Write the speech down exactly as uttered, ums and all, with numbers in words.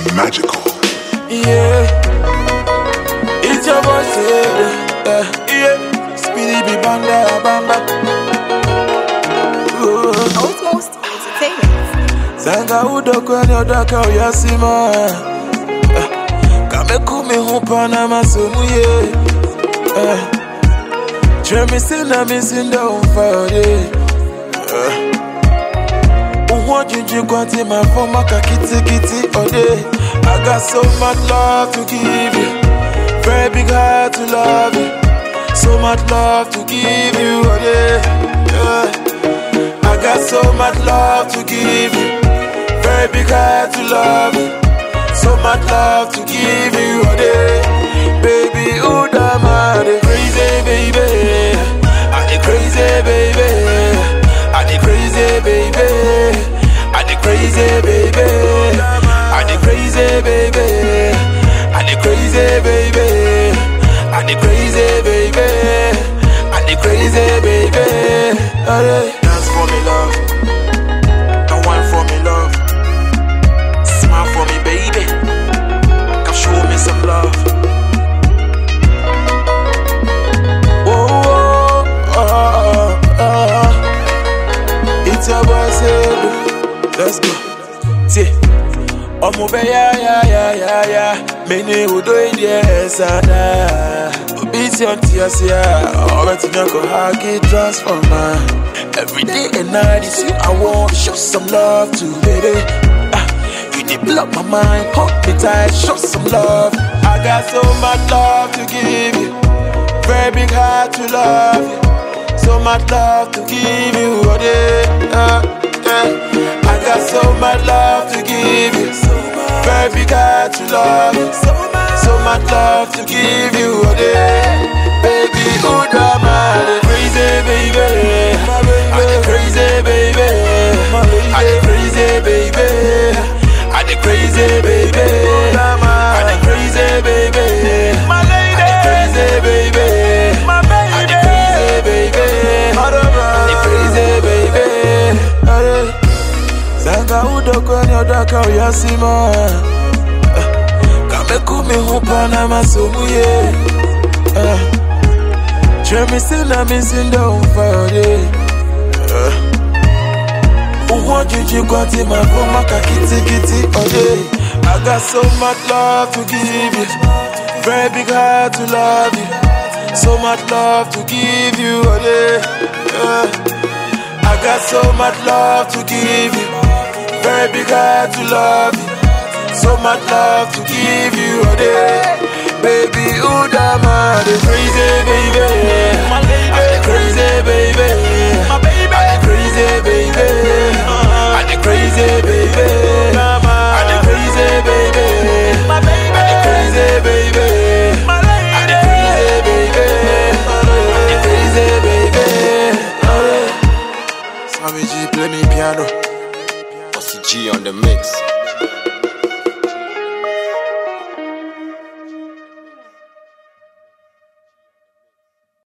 magical. Yeah, it's your boy, say, uh, yeah, Speedy be banda bamba. Outmost Entertainment. Zanga udo kwenye odaka uyasima. Kame kumi hupana masumu ye. Try me sina me sinda umfade. Uwa jinji kwa tima foma kakiti kiti ode. I got so much love to give you, very big heart to love you. So much love to give you, oh yeah, yeah. I got so much love to give you, very big heart to love you. So much love to give you, oh yeah. Baby, ooh, damn, I'm the crazy baby, I'm the crazy baby, I'm the crazy baby, I'm the crazy baby. I'm the crazy baby, I'm the crazy baby, I'm the crazy baby, I'm the crazy baby. Alright, dance for me, love. Don't whine for me, love. Smile for me, baby. Come show me some love. Oh, oh, oh, oh, oh. It's your boy, say, let's go. See. Omo be ya ya ya ya ya. Many who do it yes ada. Obisi on tears ya. Already know go hug it transformer. Every day and night is you I want. Show some love to, baby. Ah, you did block my mind. Hold me tight. Show some love. I got so much love to give you. Very big heart to love you. So much love to give you. Oh yeah, uh, yeah. I got so much love to give you. Very big heart to love you. So much love to give you, oh yeah. Baby, ooh, drama, the crazy baby, I'm the crazy baby, I'm the crazy baby, I'm the crazy baby, I'm the crazy baby, I'm the crazy baby, I'm the crazy baby, I'm the crazy baby. Zanga udo kwenye odaka uyasima. Kame kumi hupana masumu ye. Try me sina me sinda umfade. Uwa jinji kwa tima foma kakiti kiti ode. I got so much love to give you, very big heart to love you. So much love to give you, ode. I got so much love to give you, very big heart to love you. So much love to give you, oh yeah. Baby, ooh, damn, I'm the crazy baby, I'm the crazy baby, I'm the crazy baby, I'm the crazy baby, I'm the crazy baby, I'm the crazy baby, I'm the crazy baby, I'm the crazy baby. Sammy G, play me piano. G on the mix.